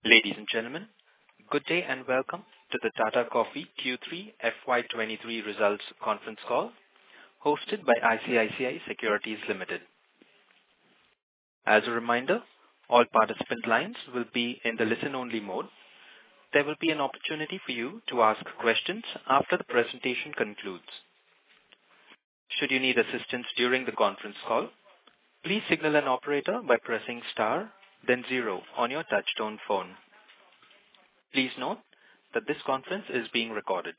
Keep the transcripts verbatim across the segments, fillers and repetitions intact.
Ladies and gentlemen, good day and welcome to the Tata Coffee Q three F Y twenty-three results conference call hosted by I C I C I Securities Limited. As a reminder, all participant lines will be in the listen-only mode. There will be an opportunity for you to ask questions after the presentation concludes. Should you need assistance during the conference call, please signal an operator by pressing star then zero on your touchtone phone. Please note that this conference is being recorded.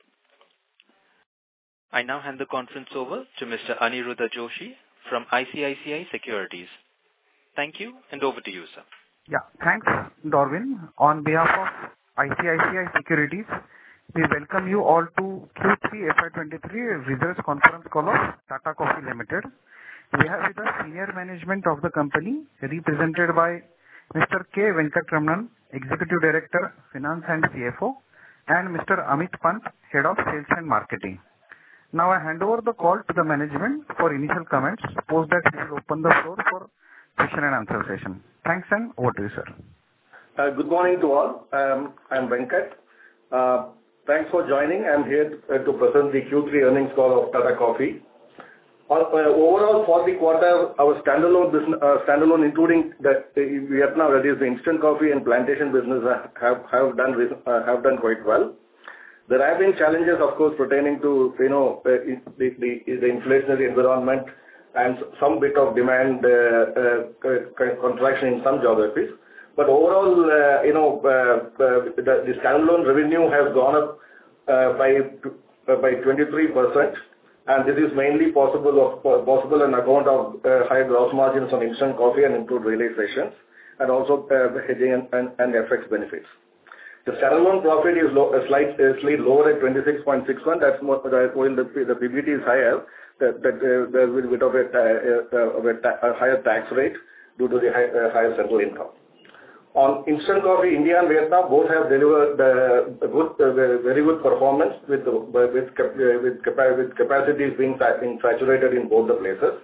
I now hand the conference over to Mister Aniruddha Joshi from I C I C I Securities. Thank you, and over to you, sir. Yeah, thanks, Darwin. On behalf of I C I C I Securities, we welcome you all to Q three F Y twenty-three results conference call of Tata Coffee Limited. We have with us senior management of the company represented by Mister K. Venkatramanan, Executive Director, Finance and C F O, and Mister Amit Pant, Head of Sales and Marketing. Now I hand over the call to the management for initial comments. Post that we will open the floor for question and answer session. Thanks, and over to you, sir. Uh, good morning to all. Um, I'm Venkat. Uh, thanks for joining. I'm here uh, to present the Q three earnings call of Tata Coffee. Uh, overall, for the quarter, our standalone business, uh, standalone including that uh, Vietnam, that is the instant coffee and plantation business, uh, have have done uh, have done quite well. There have been challenges, of course, pertaining to you know uh, the, the the inflationary environment and some bit of demand uh, uh, contraction in some geographies. But overall, uh, you know, uh, uh, the, the standalone revenue has gone up uh, by uh, by twenty-three percent. And this is mainly possible of possible on account of uh, high gross margins on instant coffee and improved realizations, and also uh, hedging and, and, and F X benefits. The standalone profit is low, uh, slight, uh, slightly lower at twenty-six point six one. That's more, uh, while the, the P B T is higher, that, that uh, there will be a bit of a, uh, of a, ta- a higher tax rate due to the high, uh, higher central income. On instant coffee, India and Vietnam both have delivered uh, a good, uh, very good performance with the, with uh, with, capa- with capacities being, being saturated in both the places.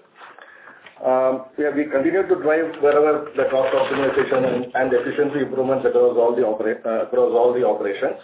Um, we, have, we continue to drive wherever the cost optimization and, and efficiency improvements across all the opera- uh, across all the operations.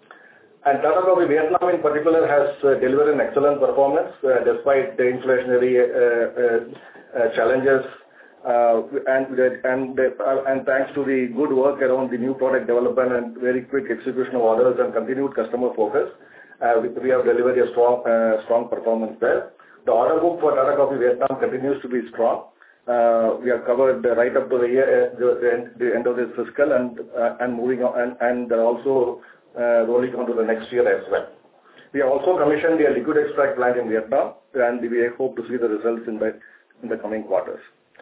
And Tata Coffee Vietnam in particular has uh, delivered an excellent performance uh, despite the inflationary uh, uh, uh, challenges. Uh, and and uh, and thanks to the good work around the new product development and very quick execution of orders and continued customer focus, uh, we, we have delivered a strong uh, strong performance there. The order book for Tata Coffee Vietnam continues to be strong. Uh, we are covered right up to the year, uh, the, end, the end of this fiscal, and uh, and moving on and and also uh, rolling on to the next year as well. We have also commissioned a liquid extract plant in Vietnam, and we hope to see the results in the in the coming quarters.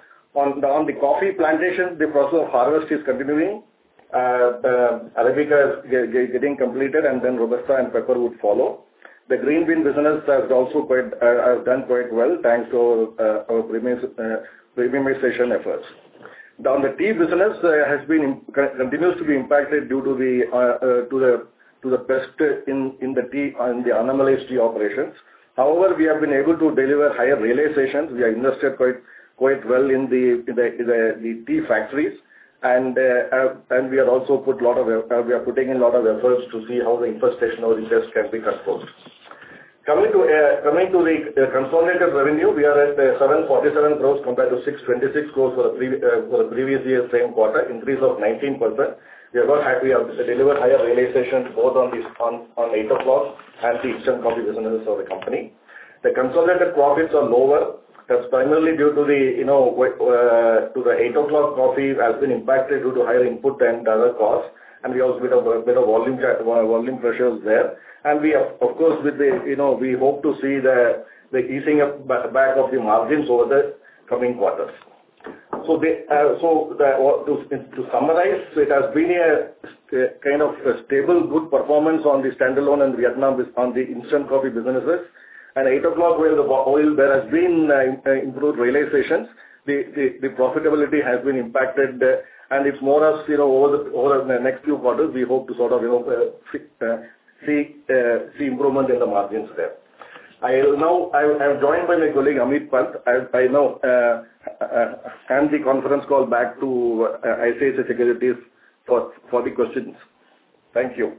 On the, on the coffee plantation, the process of harvest is continuing. Uh, uh, Arabica is get, getting completed, and then Robusta and pepper would follow. The green bean business has also quite uh, has done quite well thanks to uh, our premiumization efforts. On the tea business uh, has been continues to be impacted due to the uh, uh, to the to the pest in in the tea in the anomalized tea operations. However, we have been able to deliver higher realizations. We have invested quite. quite well in the in the, in the, the tea factories, and uh, uh, and we are also put lot of uh, we are putting in a lot of efforts to see how the infestation of the pest can be controlled. Coming to uh, coming to the uh, consolidated revenue, we are at uh, seven forty-seven crores compared to six twenty-six crores for the pre- uh, for the previous year same quarter, increase of nineteen percent. We are not happy. We have delivered higher realizations both on this on on eight o'clock and the instant coffee businesses of the company. The consolidated profits are lower. That's primarily due to the, you know, uh, to the eight o'clock coffee has been impacted due to higher input and other costs, and we also bit of a bit of volume volume pressures there. And we, of, of course, with the, you know, we hope to see the the easing up back of the margins over the coming quarters. So, they, uh, so the, to, to summarize, it has been a, a kind of a stable, good performance on the standalone and Vietnam on the instant coffee businesses. And eight o'clock, where the oil, there has been uh, improved realizations, the, the, the profitability has been impacted, uh, and it's more as, you know, over the, over the next few quarters, we hope to sort of, you know, uh, see, uh, see improvement in the margins there. I now, I am joined by my colleague Amit Pant. I, I now uh, uh, hand the conference call back to uh, I C I C I Securities for for the questions. Thank you.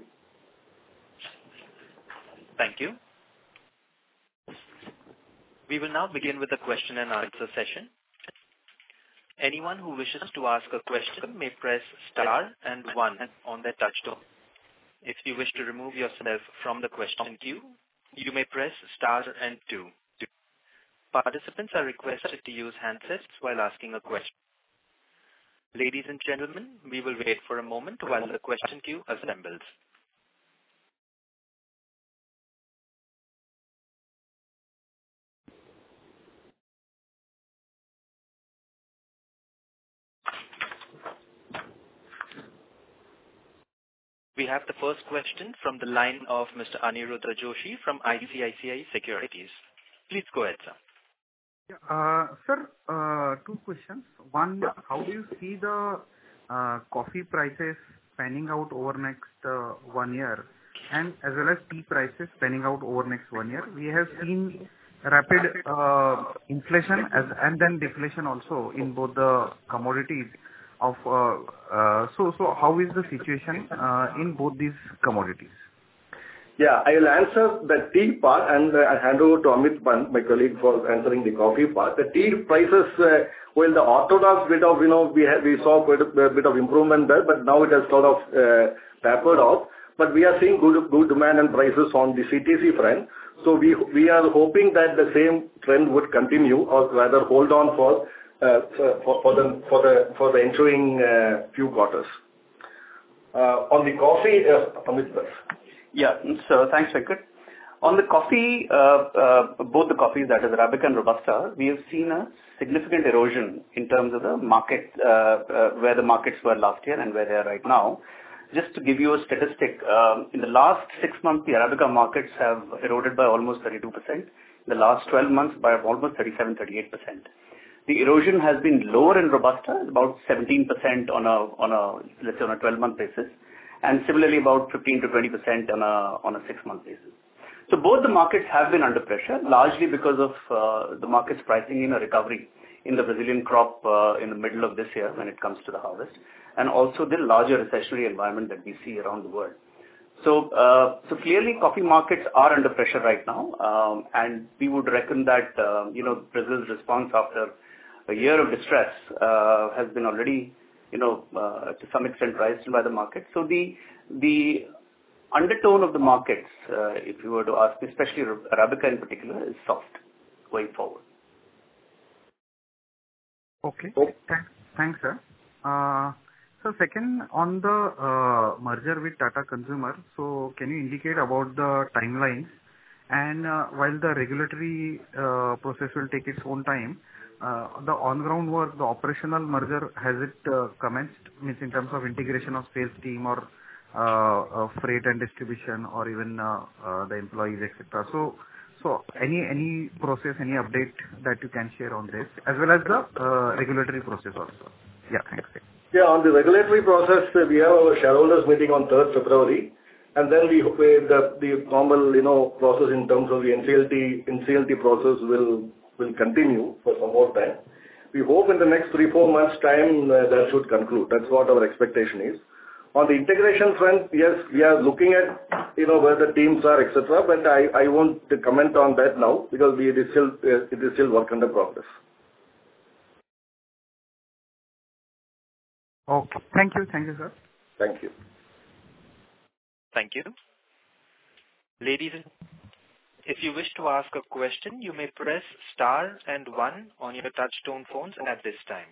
Thank you. We will now begin with the question and answer session. Anyone who wishes to ask a question may press star and one on their touchtone. If you wish to remove yourself from the question queue, you may press star and two. Participants are requested to use handsets while asking a question. Ladies and gentlemen, we will wait for a moment while the question queue assembles. We have the first question from the line of Mister Aniruddha Joshi from I C I C I Securities. Please go ahead, sir. Uh, sir, uh, two questions. One, how do you see the uh, coffee prices panning out over next uh, one year, and as well as tea prices panning out over next one year? We have seen rapid uh, inflation as and then deflation also in both the commodities. Of uh, uh, so so how is the situation uh, in both these commodities? Yeah, I will answer the tea part, and uh, I hand over to Amit Pant, my colleague, for answering the coffee part. The tea prices, uh, well, the orthodox bit of, you know, we have, we saw quite a, a bit of improvement there, but now it has sort of uh, tapered off. But we are seeing good good demand and prices on the C T C front. So we we are hoping that the same trend would continue, or rather hold on for uh, for, for the for the for the ensuing uh, few quarters. Uh, on the coffee, uh, Amit Pant. Yeah. So thanks, Venkat. On the coffee, uh, uh, both the coffees, that is Arabica and Robusta, we have seen a significant erosion in terms of the market, uh, uh, where the markets were last year and where they are right now. Just to give you a statistic, um, in the last six months, the Arabica markets have eroded by almost thirty-two percent. In the last twelve months, by almost thirty-seven, thirty-eight percent. The erosion has been lower in Robusta, about seventeen percent on a, on a, let's say on a twelve-month basis, and similarly about fifteen to twenty percent on a, on a six-month basis. So both the markets have been under pressure, largely because of uh, the markets pricing in a recovery in the Brazilian crop uh, in the middle of this year when it comes to the harvest, and also the larger recessionary environment that we see around the world. So, uh, so clearly coffee markets are under pressure right now, um, and we would reckon that, uh, you know, Brazil's response after a year of distress uh, has been already, you know, uh, to some extent priced by the market. So the, the undertone of the markets, uh, if you were to ask, especially Arabica in particular, is soft going forward. Okay. Thanks, thanks, sir. Uh, so second, on the uh, merger with Tata Consumer, so can you indicate about the timelines? And uh, while the regulatory uh, process will take its own time, uh, the on-ground work, the operational merger, has it uh, commenced? Means in terms of integration of sales team or uh, uh, freight and distribution, or even uh, uh, the employees, et cetera. So. So any any process, any update that you can share on this, as well as the uh, regulatory process also. Yeah, thanks. Yeah, on the regulatory process, uh, we have our shareholders meeting on third February, and then we hope uh, the the normal, you know, process in terms of the N C L T N C L T process will will continue for some more time. We hope in the next three four months time uh, that should conclude. That's what our expectation is. On the integration front, yes, we are looking at, you know, where the teams are, et cetera, but I, I won't comment on that now because we, it is still, uh, it is still work under progress. Okay. Thank you. Thank you, sir. Thank you. Thank you. Ladies and if you wish to ask a question, you may press star and one on your touchtone phones at this time.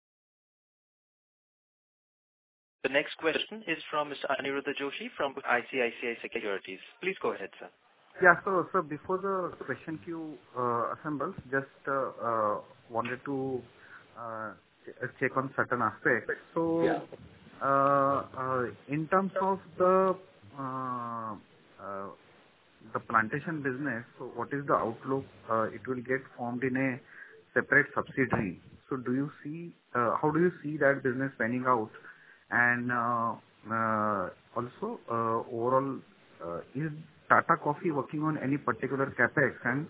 The next question is from Mister Aniruddha Joshi from I C I C I Securities. Please go ahead, sir. Yeah, so, so before the question queue uh, assembles, just uh, uh, wanted to uh, check on certain aspects. So, yeah. uh, uh, in terms of the uh, uh, the plantation business, so what is the outlook? Uh, it will get formed in a separate subsidiary. So, do you see uh, how do you see that business panning out? And uh, uh, also, uh, overall, uh, is Tata Coffee working on any particular capex? And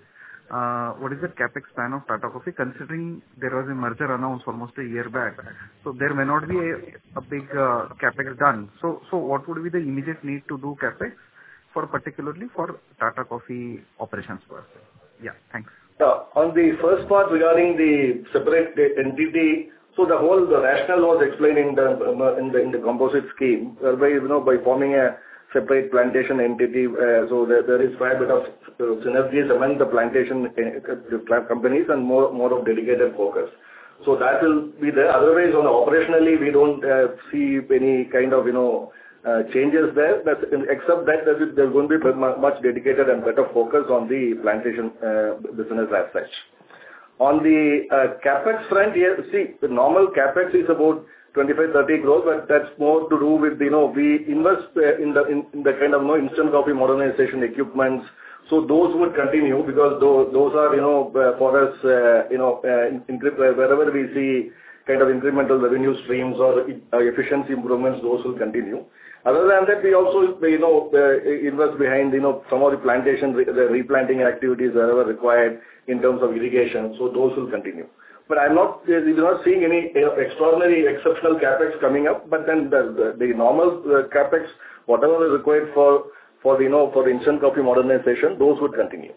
uh, what is the CapEx plan of Tata Coffee, considering there was a merger announced almost a year back? So there may not be a, a big uh, CapEx done. So, so what would be the immediate need to do CapEx for particularly for Tata Coffee operations per se? Yeah, thanks. Uh, on the first part regarding the separate entity, so the whole the rationale was explained in the in the in the composite scheme, whereby you know by forming a separate plantation entity, uh, so there, there is quite a bit of uh, synergies among the plantation uh, companies and more more of dedicated focus. So that will be there. Otherwise, on the operationally, we don't uh, see any kind of you know uh, changes there. That's, except that there's, there's going to be much dedicated and better focus on the plantation uh, business as such. On the uh, CapEx front, yes, see, the normal CapEx is about twenty-five to thirty crores, but that's more to do with, you know, we invest uh, in the in, in the kind of, you know, instant coffee modernization equipments. So those would continue because those, those are, you know, uh, for us, uh, you know, uh, in, in, wherever we see kind of incremental revenue streams or uh, efficiency improvements, those will continue. Other than that, we also, you know, uh, invest behind, you know, some of the plantation, the replanting activities wherever required in terms of irrigation. So those will continue. But I'm not, we're not seeing any you know, extraordinary, exceptional capex coming up. But then the, the, the normal uh, capex, whatever is required for, for, you know, for the instant coffee modernization, those would continue.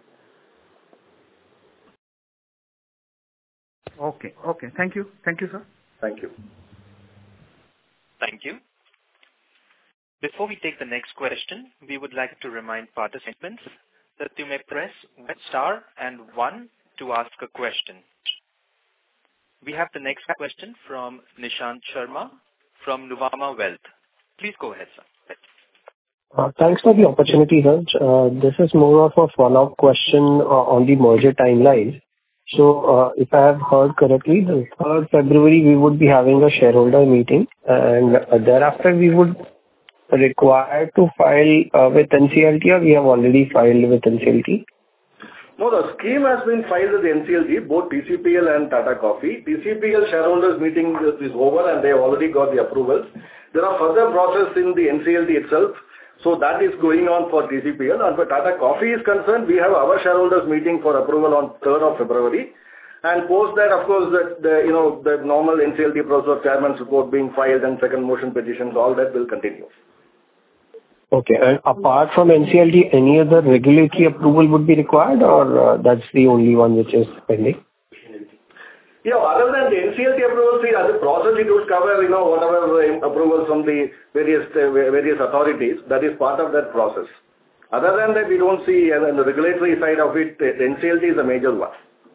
Okay. Okay. Thank you. Thank you, sir. Thank you. Thank you. Before we take the next question, we would like to remind participants that you may press star and one to ask a question. We have the next question from Nishant Sharma from Nuvama Wealth. Please go ahead, sir. Uh, thanks for the opportunity, Raj. Uh, this is more of a follow-up question uh, on the merger timeline. So, uh, if I have heard correctly, the third February we would be having a shareholder meeting, and uh, thereafter we would require to file uh, with N C L T, or we have already filed with N C L T? No, the scheme has been filed with the N C L T, both T C P L and Tata Coffee. T C P L shareholders meeting is over and they have already got the approvals. There are further process in the N C L T itself, so that is going on for T C P L. And for Tata Coffee is concerned, we have our shareholders meeting for approval on third of February. And post that, of course, that the, you know, the normal N C L T process of chairman's report being filed and second motion petitions, all that will continue. Okay. And apart from N C L T, any other regulatory approval would be required, or uh, that's the only one which is pending? Yeah, other than the N C L T approval, see, as a process, it would cover, you know, whatever approvals from the various uh, various authorities. That is part of that process. Other than that, we don't see, uh, the regulatory side of it, the N C L T is a major one.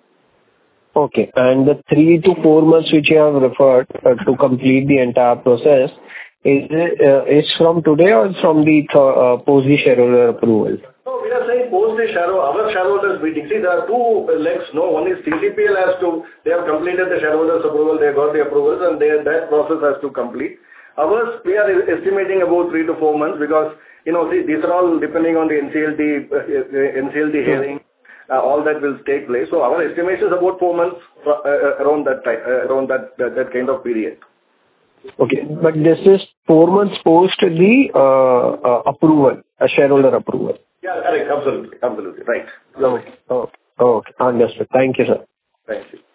Okay. And the three to four months which you have referred uh, to complete the entire process, Is it uh, is from today or from the th- uh, post the shareholder approval? No, we are saying post the shareholder, our shareholders meeting. See, there are two legs. No, one is T C P L has to, they have completed the shareholders approval, they got the approvals, and they, that process has to complete. Ours, we are estimating about three to four months because, you know, see, these are all depending on the N C L T, uh, N C L T hearing, uh, all that will take place. So our estimation is about four months uh, around that time, uh, around that, that, that kind of period. Okay, but this is four months post the uh, uh, approval, a shareholder approval. Yeah, correct. Absolutely. Absolutely. Right. Okay. Oh, okay. Understood. Thank you, sir. Thank you.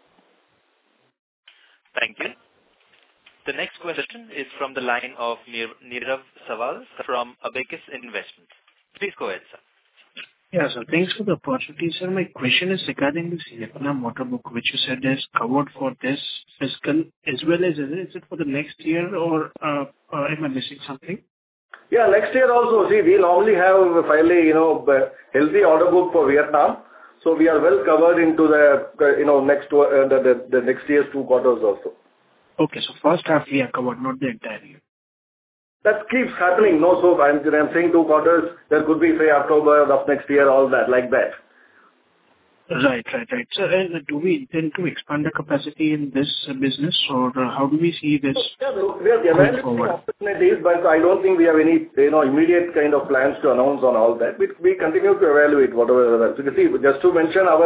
Thank you. The next question is from the line of Nir- Nirav Sawal from Abakkus Investments. Please go ahead, sir. Yeah, sir. Thanks for the opportunity, sir. My question is regarding this Vietnam order book, which you said is covered for this fiscal as well as, is it for the next year, or uh, uh, am I missing something? Yeah, next year also, see, we normally have a fairly, you know, healthy order book for Vietnam. So we are well covered into the, you know, next, uh, the, the, the next year's two quarters also. Okay, so first half we are covered, not the entire year. That keeps happening. No, so I'm, I'm saying two quarters, there could be, say, October of next year, all that, like that. Right, right, right. So, uh, do we intend to expand the capacity in this uh, business, or uh, how do we see this? Yeah, we are evaluating opportunities, but I don't think we have any, you know, immediate kind of plans to announce on all that. We, we continue to evaluate whatever. So you see, just to mention, our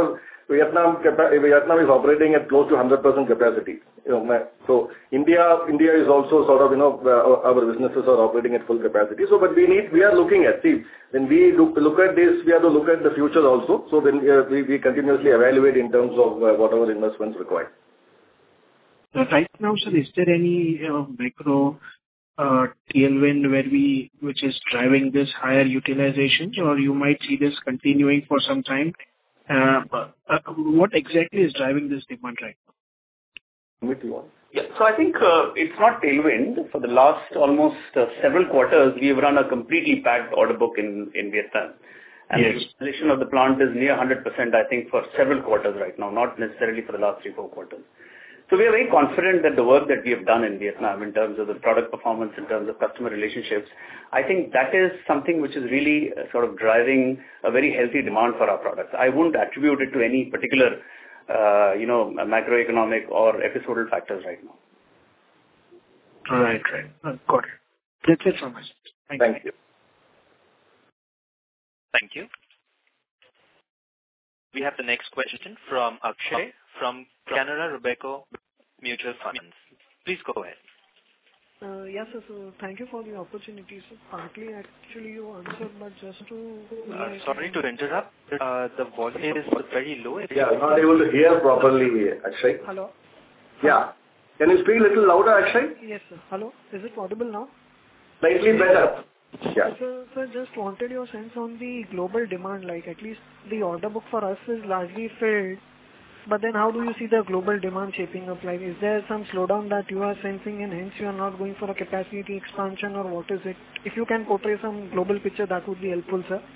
Vietnam, Vietnam is operating at close to one hundred percent capacity. You know, so India, India is also sort of, you know, our businesses are operating at full capacity. So, but we need, we are looking at, see, when we look, look at this, we have to look at the future also. So then uh, we, we continuously evaluate in terms of uh, whatever investments required. Right now, sir, is there any uh, micro uh, tailwind where we, which is driving this higher utilizations, or you might see this continuing for some time? Uh, uh, what exactly is driving this demand right now? Yeah, so I think uh, it's not tailwind. For the last almost uh, several quarters, we've run a completely packed order book in, in Vietnam. And yes. The utilization of the plant is near one hundred percent, I think, for several quarters right now, not necessarily for the last three, four quarters. So we are very confident that the work that we have done in Vietnam in terms of the product performance, in terms of customer relationships, I think that is something which is really uh, sort of driving a very healthy demand for our products. I wouldn't attribute it to any particular Uh, you know, macroeconomic or episodal factors right now. Right, right. Uh, got it. That's it from us. Thank, Thank you. you. Thank you. We have the next question from Akshay from Canara Robeco Mutual Funds. Please go ahead. Uh, yes, sir. So thank you for the opportunity. So partly actually you answered, but just to... Uh, sorry to interrupt. Uh, the volume is very low. Yeah, I'm not able to hear properly, Akshay. Hello? Yeah. Can you speak a little louder, Akshay? Yes, sir. Hello? Is it audible now? Slightly better. Yeah. So, sir, just wanted your sense on the global demand, like at least the order book for us is largely filled. But then how do you see the global demand shaping up? Like, is there some slowdown that you are sensing and hence you are not going for a capacity expansion, or what is it? If you can portray some global picture, that would be helpful, sir.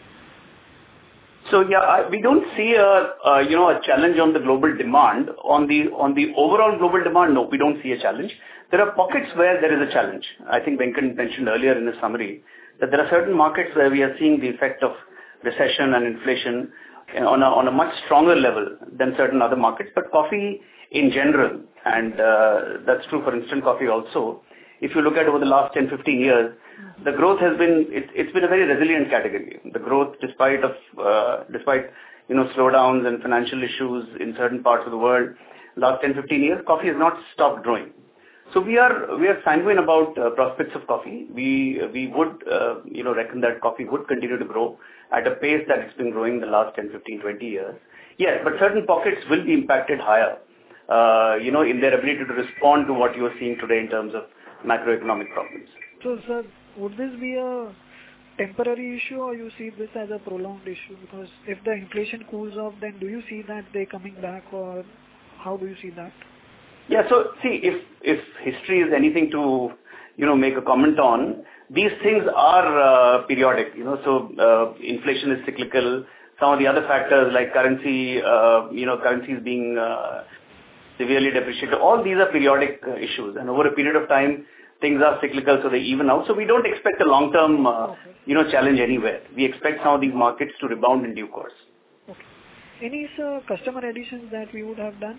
So yeah, I, we don't see a, a you know a challenge on the global demand. On the on the overall global demand, no, we don't see a challenge. There are pockets where there is a challenge. I think Venkat mentioned earlier in his summary that there are certain markets where we are seeing the effect of recession and inflation on a, on a much stronger level than certain other markets. But coffee in general, and uh, that's true for instant coffee also, if you look at over the last ten, fifteen years, the growth has been, it, it's been a very resilient category. The growth, despite of, uh, despite, you know, slowdowns and financial issues in certain parts of the world, last ten, fifteen years, coffee has not stopped growing. So we are, we are sanguine about uh, prospects of coffee. We, we would, uh, you know, reckon that coffee would continue to grow at a pace that it's been growing the last ten, fifteen, twenty years. Yes, but certain pockets will be impacted higher, uh, you know, in their ability to respond to what you are seeing today in terms of macroeconomic problems. So, sir, would this be a temporary issue, or you see this as a prolonged issue? Because if the inflation cools off, then do you see that they coming back, or how do you see that? Yeah, so see, if if history is anything to, you know, make a comment on, these things are uh, periodic, you know, so uh, inflation is cyclical. Some of the other factors like currency, uh, you know, currencies being uh, severely depreciated, all these are periodic uh, issues. And over a period of time, things are cyclical, so they even out. So we don't expect a long-term, uh, okay. you know, challenge anywhere. We expect some of these markets to rebound in due course. Okay. Any sir, customer additions that we would have done?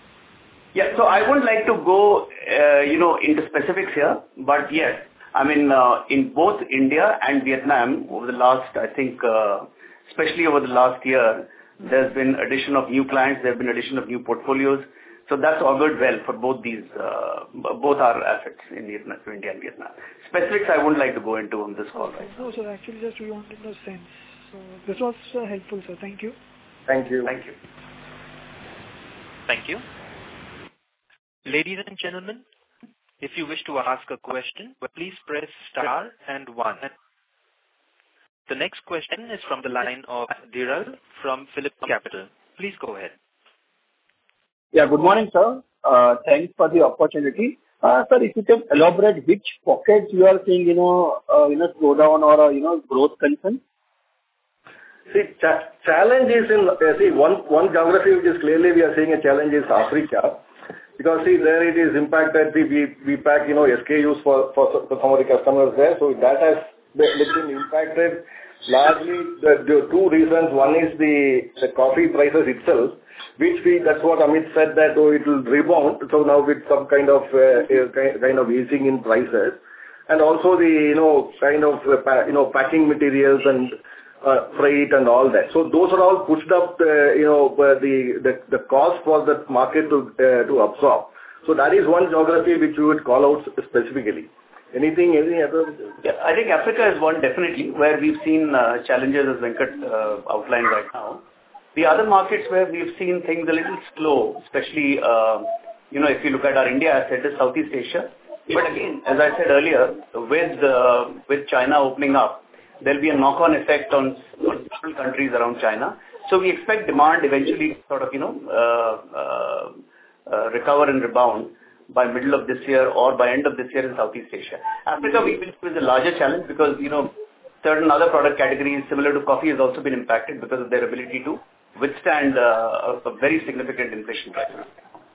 Yeah, so I wouldn't like to go, uh, you know, into specifics here, but yes, I mean, uh, in both India and Vietnam, over the last, I think, uh, especially over the last year, there's been addition of new clients, there's been addition of new portfolios. So that's augured well for both these, uh, both our assets in Vietnam, India and Vietnam. Specifics I wouldn't like to go into on this call. Okay. Right? No, sir, actually just we wanted to know sense. So this was uh, helpful, sir. Thank you. Thank you. Thank you. Thank you. Ladies and gentlemen, if you wish to ask a question, please press star and one. The next question is from the line of Dhiral from Phillip Capital. Please go ahead. Yeah, good morning, sir. Uh, thanks for the opportunity. Uh, sir, if you can elaborate which pockets you are seeing, you know, uh, you know, slowdown or, uh, you know, growth concern? See, cha- challenge is in, uh, see, one, one geography which is clearly we are seeing a challenge is Africa. Because see, there it is impacted, we, we, we pack, you know, S K Us for, for, for some of the customers there. So that has been impacted largely the, the two reasons. One is the, the coffee prices itself, which we, that's what Amit said that, oh, it will rebound. So now with some kind of, uh, kind of easing in prices. And also the, you know, kind of, uh, you know, packing materials and uh, freight and all that. So those are all pushed up, uh, you know, uh, the, the the cost for the market to uh, to absorb. So that is one geography which we would call out specifically. Anything, any other? Yeah, I think Africa is one definitely where we've seen uh, challenges as Venkat uh, outlined right now. The other markets where we've seen things a little slow, especially, uh, you know, if you look at our India asset, is Southeast Asia. But again, as I said earlier, with uh, with China opening up, there'll be a knock-on effect on, on several countries around China. So we expect demand eventually sort of, you know, uh, uh, uh, recover and rebound by middle of this year or by end of this year in Southeast Asia. Africa, we believe, is a larger challenge because, you know, certain other product categories similar to coffee has also been impacted because of their ability to withstand uh, a, a very significant inflation pressure.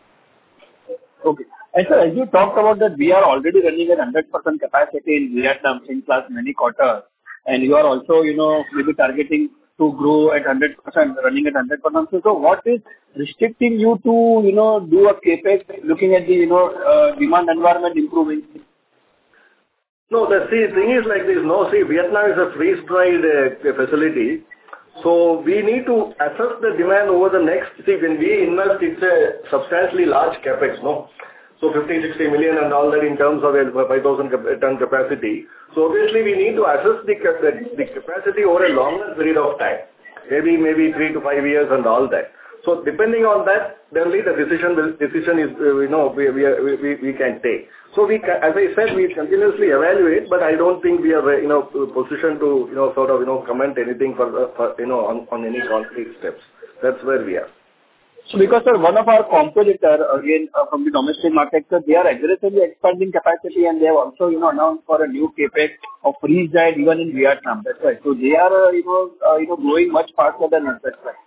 Okay. And sir, as you talked about that, we are already running at one hundred percent capacity in Vietnam since last many quarters, and you are also, you know, maybe targeting to grow at one hundred percent, running at one hundred percent. So, so what is restricting you to, you know, do a capex looking at the, you know, uh, demand environment improving? No, the see, thing is like this. No, see, Vietnam is a freeze-dried uh, facility. So we need to assess the demand over the next, see, when we invest, it's a substantially large capex, no? So fifty, sixty million and all that in terms of a five thousand ton capacity. So obviously we need to assess the, the capacity over a longer period of time. Maybe, maybe three to five years and all that. So depending on that, then the decision will, decision is, uh, you know, we, we, we, we can take. So we, as I said, we continuously evaluate, but I don't think we are, you know, positioned to, you know, sort of, you know, comment anything for, for you know, on, on any concrete steps. That's where we are. So because, sir, one of our competitor, again, uh, from the domestic market, sir, they are aggressively expanding capacity and they have also, you know, announced for a new capex of freeze-dried even in Vietnam. That's right. So they are, uh, you know, uh, you know, growing much faster than us. That's right.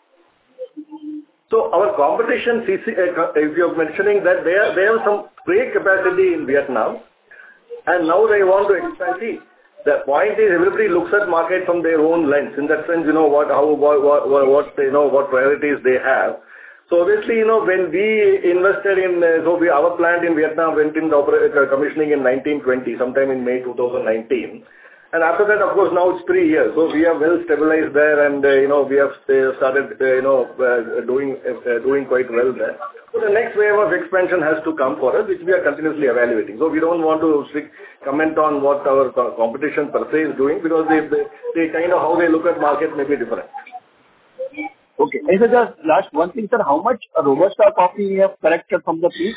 So our competition, C C, uh, if you're mentioning that they, are, they have some great capacity in Vietnam, and now they want to expand. See, the point is everybody looks at market from their own lens. In that sense, you know, what, how, what, what, what you know, what priorities they have. So obviously, you know, when we invested in, uh, so we, our plant in Vietnam went in the uh, commissioning in nineteen twenty, sometime in May two thousand nineteen. And after that, of course, now it's three years. So we are well stabilized there and, uh, you know, we have uh, started, uh, you know, uh, doing uh, doing quite well there. So the next wave of expansion has to come for us, which we are continuously evaluating. So we don't want to comment on what our competition per se is doing because they, they, they kind of, how they look at market may be different. Okay. And so just last one thing, sir, how much Robusta coffee you have corrected from the peak?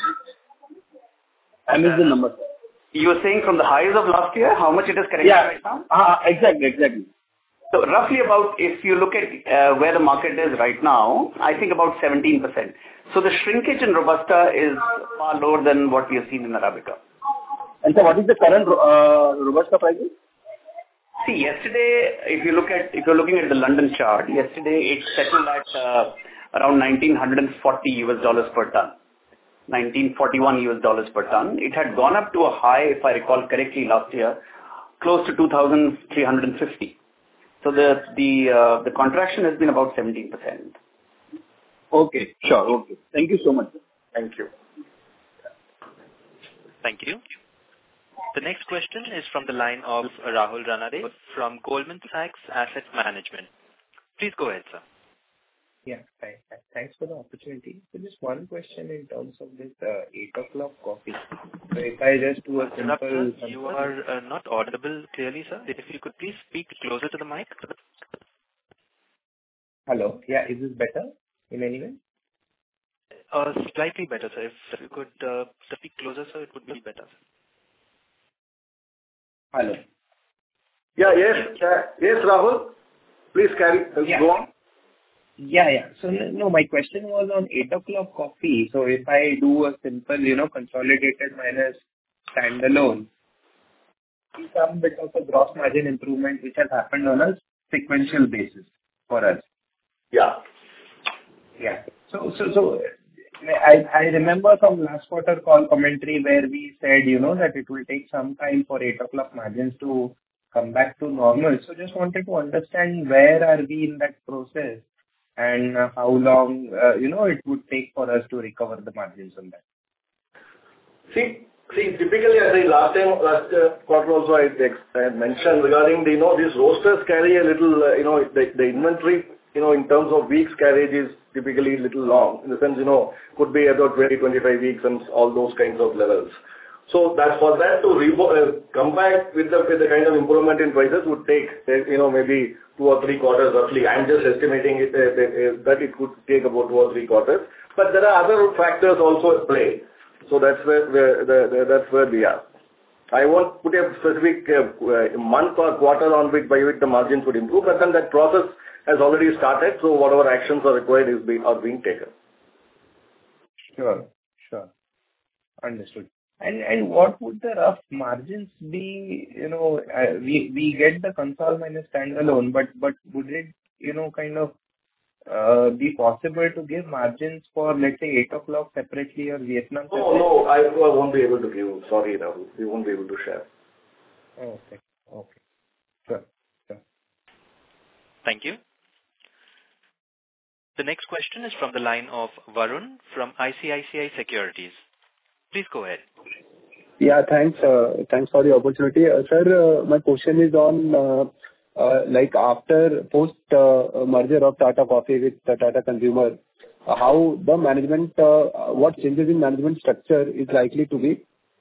I missed the number, sir. You were saying from the highs of last year, how much it is corrected yeah. right now? Uh, exactly, exactly. So roughly about, if you look at uh, where the market is right now, I think about seventeen percent. So the shrinkage in Robusta is far lower than what we have seen in Arabica. And so what is the current uh, Robusta prices? See, yesterday, if you look at, if you're looking at the London chart, yesterday it settled at uh, around nineteen forty U S dollars per ton. nineteen forty-one U S dollars per ton. It had gone up to a high, if I recall correctly, last year, close to two thousand three hundred fifty. So the the uh, the contraction has been about seventeen percent. Okay, sure. Okay. Thank you so much. Thank you. Thank you. The next question is from the line of Rahul Ranade from Goldman Sachs Asset Management. Please go ahead, sir. Yeah, thanks. Thanks for the opportunity. So just one question in terms of this uh, eight o'clock coffee. So if I just do a simple... You are uh, not audible clearly, sir. If you could please speak closer to the mic. Hello. Yeah, is this better in any way? Uh, slightly better, sir. If you could uh, speak closer, sir, it would be better. Hello. Yeah, yes, uh, yes, Rahul. Please carry, uh, yeah. go on. Yeah, yeah. So, no, my question was on eight o'clock coffee. So, if I do a simple, you know, consolidated minus standalone, some bit of a gross margin improvement which has happened on a sequential basis for us. Yeah. Yeah. So, so, so I, I remember from last quarter call commentary where we said, you know, that it will take some time for eight o'clock margins to come back to normal. So, just wanted to understand where are we in that process? And uh, how long, uh, you know, it would take for us to recover the margins on that? See, See, typically, I think last time, last uh, quarter also I, I had mentioned regarding the, you know, these roasters carry a little, uh, you know, the, the inventory, you know, in terms of weeks carriage is typically a little long. In the sense, you know, could be about twenty, twenty-five weeks and all those kinds of levels. So that for that to rebo- uh, come back with the, with the kind of improvement in prices would take, uh, you know, maybe two or three quarters roughly. I'm just estimating it, uh, uh, that it could take about two or three quarters. But there are other factors also at play. So that's where, where the, the, that's where we are. I won't put a specific uh, uh, month or quarter on which by which the margins would improve, but then that process has already started. So whatever actions are required is being are being taken. Sure, sure, understood. And and what would the rough margins be? You know, uh, we we get the console minus standalone, but but would it, you know, kind of uh, be possible to give margins for, let's say, eight o'clock separately or Vietnam separately? No, no, I, I won't be able to give. Sorry, Rahul, we won't be able to share. Okay, okay, sure, sure. Thank you. The next question is from the line of Varun from I C I C I Securities. Please go ahead. Yeah, thanks. Uh, thanks for the opportunity. Uh, sir, uh, my question is on uh, uh, like after post uh, merger of Tata Coffee with uh, Tata Consumer, uh, how the management, uh, what changes in management structure is likely to be?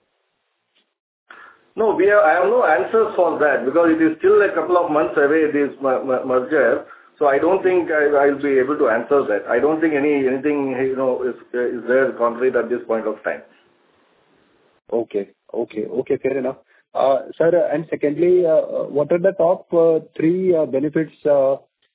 No, we have, I have no answers for that because it is still a couple of months away, this merger. So I don't think I, I'll be able to answer that. I don't think any anything, you know, is, is there concrete at this point of time. Okay. Okay. Okay. Fair enough. Uh, Sir, and secondly, uh, what are the top uh, three uh, benefits, uh,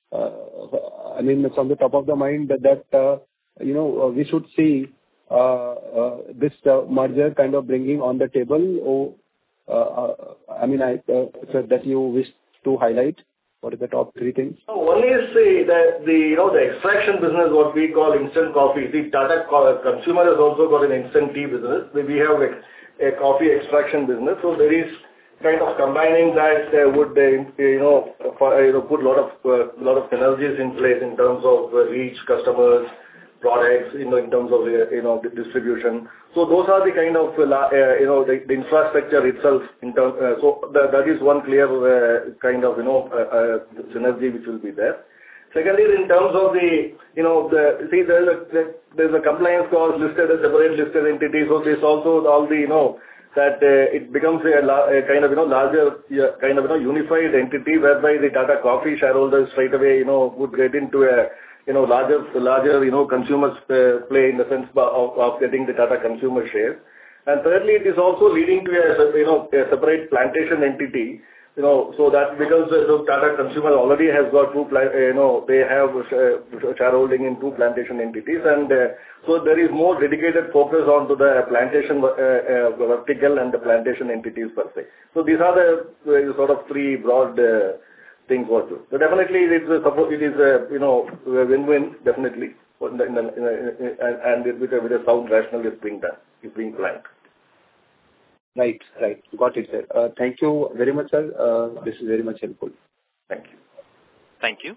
uh, I mean, from the top of the mind that, that uh, you know, uh, we should see uh, uh, this uh, merger kind of bringing on the table? Or, uh, uh, I mean, I, uh, sir, that you wish to highlight? What are the top three things? So one is the, the, the, you know, the extraction business, what we call instant coffee. The Tata Consumer has also got an instant tea business. We have a, a coffee extraction business. So there is kind of combining that uh, would, uh, you know, for, uh, you know, put a lot of, uh, lot of synergies in place in terms of uh, reach, customers, products, you know, in terms of, uh, you know, the distribution. So those are the kind of, uh, you know, the, the infrastructure itself in terms, uh, so that, that is one clear uh, kind of, you know, uh, uh, synergy which will be there. Secondly, in terms of the, you know, the, see, there's a, there's a compliance cost listed as separate listed entity, so there's also all the, you know, that uh, it becomes a, a kind of, you know, larger, uh, kind of, you know, unified entity whereby the Tata Coffee shareholders straight away, you know, would get into a, you know, larger, larger, you know, consumers uh, play in the sense of, of getting the Tata Consumer shares. And thirdly, it is also leading to a, you know, a separate plantation entity, you know, so that because uh, so Tata Consumer already has got two, pla- uh, you know, they have uh, shareholding in two plantation entities, and uh, so there is more dedicated focus onto the plantation uh, uh, vertical and the plantation entities per se. So these are the uh, sort of three broad uh, things what to. So definitely it is a, it is a, you know, a win-win, definitely, in the, in the, in the, and, and with a, with a sound rationale is being done, is being planned. Right, right. Got it, sir. Uh, thank you very much, sir. Uh, this is very much helpful. Thank you. Thank you.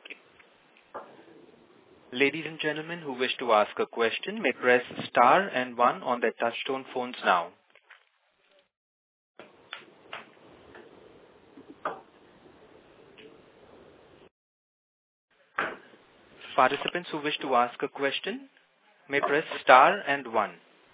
Ladies and gentlemen who wish to ask a question may press star and one on their touchtone phones now. Participants who wish to ask a question may press star and one.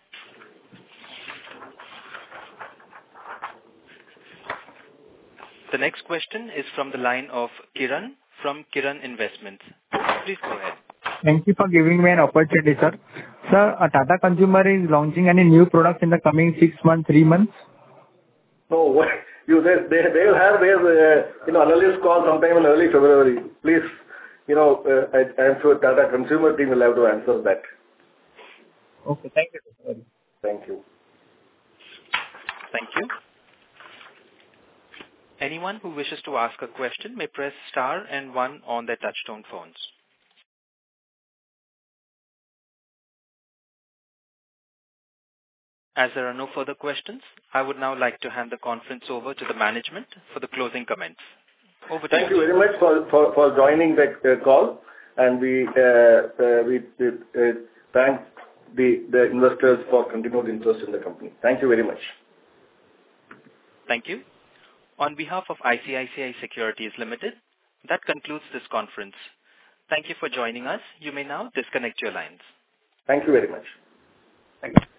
The next question is from the line of Kiran from Kiran Investments. Please go ahead. Thank you for giving me an opportunity, sir. Sir, uh, Tata Consumer is launching any new products in the coming six months, three months? No, what you they they they'll have their uh, you know analyst call sometime in early February. Please, you know, uh, I, I'm sure Tata Consumer team will have to answer that. Okay, thank you, sir. Thank you. Thank you. Anyone who wishes to ask a question may press star and one on their touchtone phones. As there are no further questions, I would now like to hand the conference over to the management for the closing comments. Over to Thank you. you very much for, for, for joining the uh, call, and we uh, uh, we uh, thank the, the investors for continued interest in the company. Thank you very much. Thank you. On behalf of I C I C I Securities Limited, that concludes this conference. Thank you for joining us. You may now disconnect your lines. Thank you very much. Thank you.